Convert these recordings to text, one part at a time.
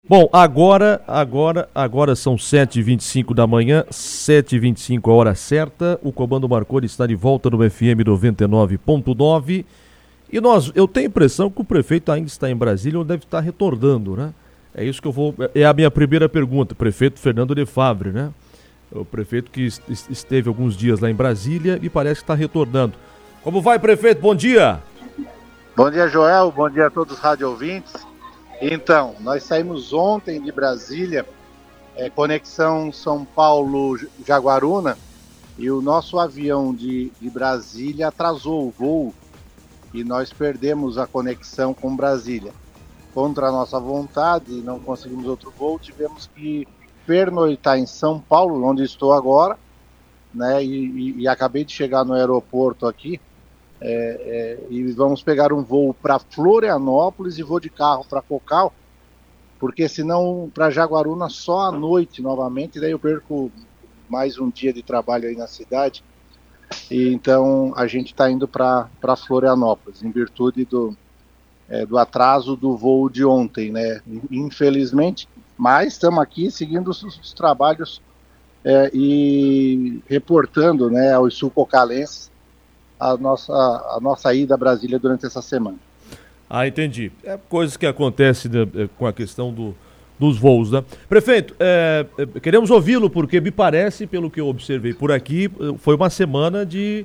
Bom, agora são 7h25 da manhã, 7h25 a hora certa. O Comando Marconi está de volta no FM 99.9. E eu tenho a impressão que o prefeito ainda está em Brasília ou deve estar retornando, né? É a minha primeira pergunta, prefeito Fernando Lefavre, né? O prefeito que esteve alguns dias lá em Brasília e parece que está retornando. Como vai, prefeito? Bom dia! Bom dia, Joel. Bom dia a todos os rádio ouvintes. Então, nós saímos ontem de Brasília, conexão São Paulo-Jaguaruna, e o nosso avião de Brasília atrasou o voo e nós perdemos a conexão com Brasília. Contra a nossa vontade, não conseguimos outro voo, tivemos que pernoitar em São Paulo, onde estou agora, né? E acabei de chegar no aeroporto aqui. E vamos pegar um voo para Florianópolis e vou de carro para Cocal, porque senão para Jaguaruna só à noite novamente, daí eu perco mais um dia de trabalho aí na cidade. E então a gente está indo para Florianópolis, em virtude do atraso do voo de ontem, né? Infelizmente, mas estamos aqui seguindo os trabalhos e reportando, né, aos sul-cocalenses a nossa ida a Brasília durante essa semana. Ah, entendi. Coisas que acontecem com a questão dos voos, né? Prefeito, queremos ouvi-lo, porque me parece, pelo que eu observei por aqui, foi uma semana de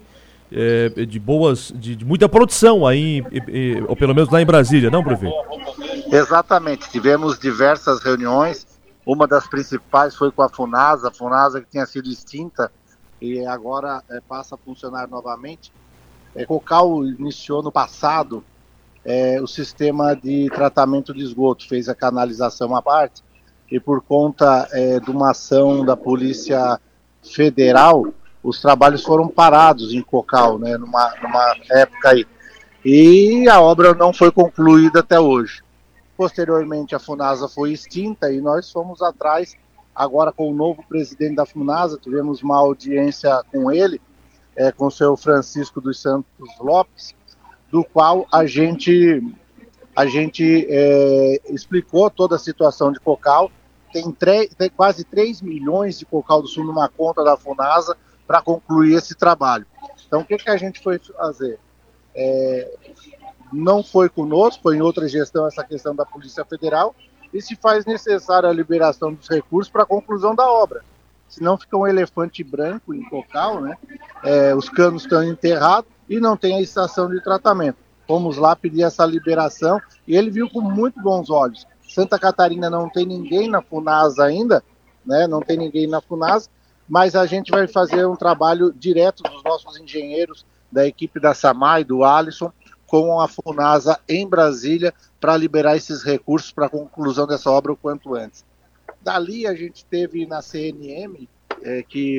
muita produção aí, ou pelo menos lá em Brasília, não, prefeito? Exatamente, tivemos diversas reuniões, uma das principais foi com a FUNASA que tinha sido extinta e agora passa a funcionar novamente. Cocal iniciou no passado o sistema de tratamento de esgoto, fez a canalização à parte, e por conta de uma ação da Polícia Federal, os trabalhos foram parados em Cocal, né, numa época aí, e a obra não foi concluída até hoje. Posteriormente a FUNASA foi extinta e nós fomos atrás, agora com o novo presidente da FUNASA, tivemos uma audiência com ele, com o seu Francisco dos Santos Lopes, do qual a gente explicou toda a situação de Cocal. Tem quase 3 milhões de Cocal do Sul numa conta da FUNASA para concluir esse trabalho. Então, o que a gente foi fazer? Não foi conosco, foi em outra gestão essa questão da Polícia Federal, e se faz necessária a liberação dos recursos para a conclusão da obra. Senão fica um elefante branco em Cocal, né? Os canos estão enterrados e não tem a estação de tratamento. Fomos lá pedir essa liberação e ele viu com muito bons olhos. Santa Catarina não tem ninguém na FUNASA ainda, né? Não tem ninguém na FUNASA, mas a gente vai fazer um trabalho direto dos nossos engenheiros, da equipe da SAMAI, do Alisson, com a FUNASA em Brasília, para liberar esses recursos para a conclusão dessa obra o quanto antes. Dali a gente teve na CNM, que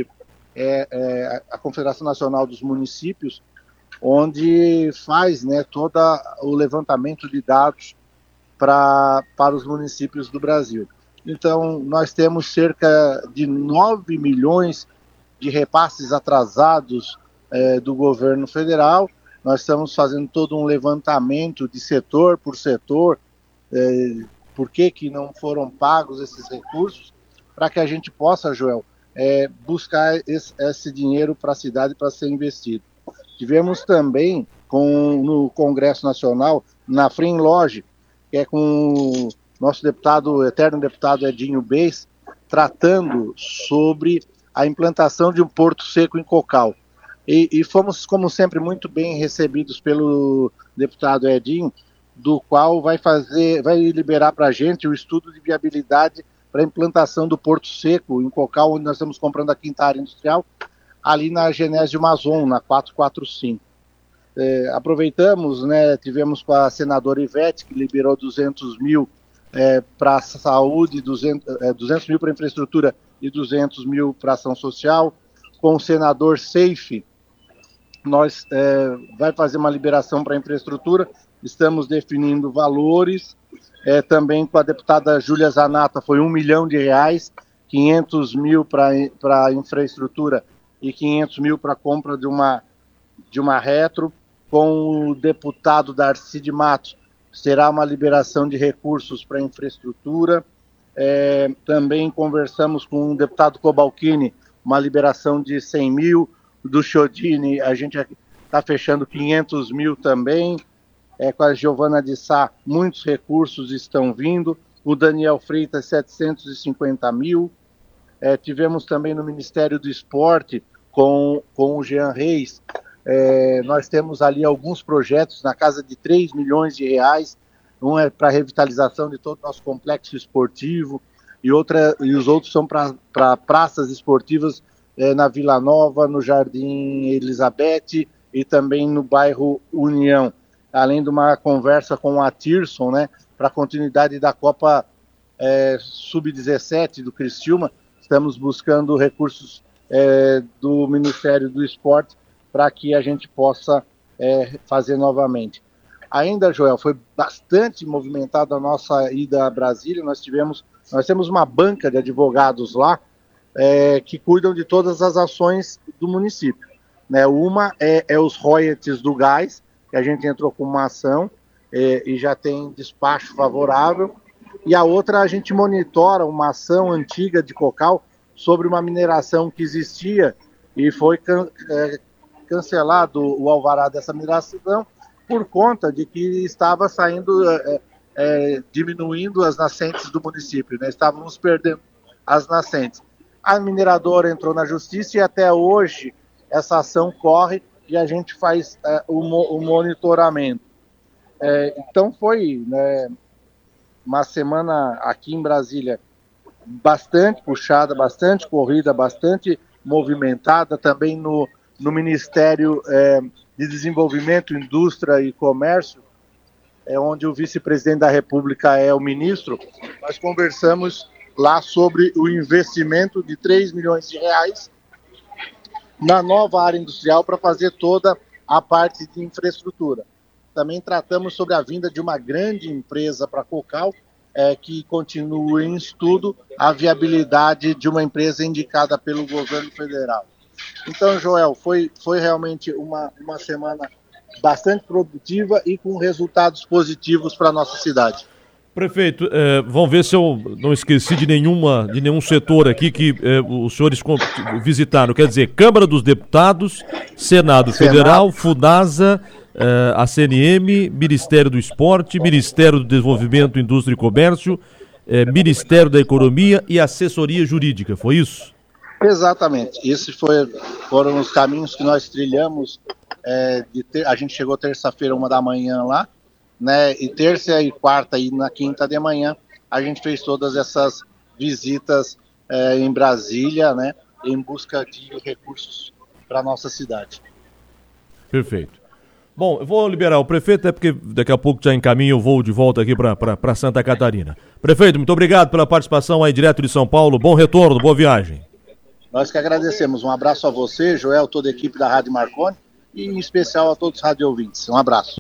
é a Confederação Nacional dos Municípios, onde faz, né, todo o levantamento de dados para os municípios do Brasil. Então, nós temos cerca de 9 milhões de repasses atrasados do governo federal. Nós estamos fazendo todo um levantamento de setor por setor, por que não foram pagos esses recursos, para que a gente possa, Joel, buscar esse dinheiro para a cidade para ser investido. Tivemos também no Congresso Nacional, na Frimloge, que é com o nosso eterno deputado Edinho Beis, tratando sobre a implantação de um porto seco em Cocal. E fomos, como sempre, muito bem recebidos pelo deputado Edinho, do qual vai liberar para a gente o estudo de viabilidade para a implantação do Porto Seco em Cocal, onde nós estamos comprando a quinta área industrial, ali na Genésio Mazon, na 445. Aproveitamos, né, tivemos com a senadora Ivete, que liberou 200 mil para a saúde, 200 mil para a infraestrutura e 200 mil para a ação social. Com o senador Seife, nós vai fazer uma liberação para a infraestrutura, estamos definindo valores. Também com a deputada Júlia Zanata foi R$1 milhão, 500 mil para a infraestrutura e 500 mil para a compra de uma retro. Com o deputado Darcy de Matos, será uma liberação de recursos para a infraestrutura. Também conversamos com o deputado Cobalcini, uma liberação de 100 mil, do Chiodini a gente está fechando 500 mil também, com a Giovana de Sá, muitos recursos estão vindo, o Daniel Freitas 750 mil, tivemos também no Ministério do Esporte com o Jean Reis, nós temos ali alguns projetos na casa de 3 milhões de reais, um é para revitalização de todo o nosso complexo esportivo e os outros são para praças esportivas na Vila Nova, no Jardim Elizabeth e também no bairro União, além de uma conversa com a Tirson, né, para a continuidade da Copa Sub-17 do Criciúma. Estamos buscando recursos do Ministério do Esporte para que a gente possa fazer novamente. Ainda, Joel, foi bastante movimentada a nossa ida a Brasília. Nós temos uma banca de advogados lá que cuidam de todas as ações do município. Né? Uma é os royalties do gás, que a gente entrou com uma ação e já tem despacho favorável. E a outra, a gente monitora uma ação antiga de Cocal sobre uma mineração que existia e foi cancelado o alvará dessa mineração por conta de que estava saindo, diminuindo as nascentes do município, né? Estávamos perdendo as nascentes. A mineradora entrou na justiça e até hoje essa ação corre e a gente faz o monitoramento. Então foi, né, uma semana aqui em Brasília bastante puxada, bastante corrida, bastante movimentada, também no Ministério de Desenvolvimento, Indústria e Comércio, onde o vice-presidente da República é o ministro. Nós conversamos lá sobre o investimento de 3 milhões de reais na nova área industrial para fazer toda a parte de infraestrutura. Também tratamos sobre a vinda de uma grande empresa para Cocal, que continua em estudo a viabilidade de uma empresa indicada pelo governo federal. Então, Joel, foi realmente uma semana bastante produtiva e com resultados positivos para a nossa cidade. Prefeito, vamos ver se eu não esqueci de nenhum setor aqui que os senhores visitaram. Quer dizer, Câmara dos Deputados, Senado Federal, FUNASA, a CNM, Ministério do Esporte, Ministério do Desenvolvimento, Indústria e Comércio, Ministério da Economia e Assessoria Jurídica, foi isso? Exatamente, esses foram os caminhos que nós trilhamos. A gente chegou terça-feira, 1h lá, né? E terça e quarta e na quinta de manhã a gente fez todas essas visitas em Brasília, né? Em busca de recursos para a nossa cidade. Perfeito. Bom, eu vou liberar o prefeito, porque daqui a pouco já encaminho o voo de volta aqui para Santa Catarina. Prefeito, muito obrigado pela participação aí direto de São Paulo. Bom retorno, boa viagem. Nós que agradecemos. Um abraço a você, Joel, toda a equipe da Rádio Marconi e em especial a todos os rádio ouvintes. Um abraço.